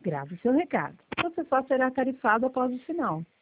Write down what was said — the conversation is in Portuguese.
Grave seu recado. Você só será tarifado após o sinal.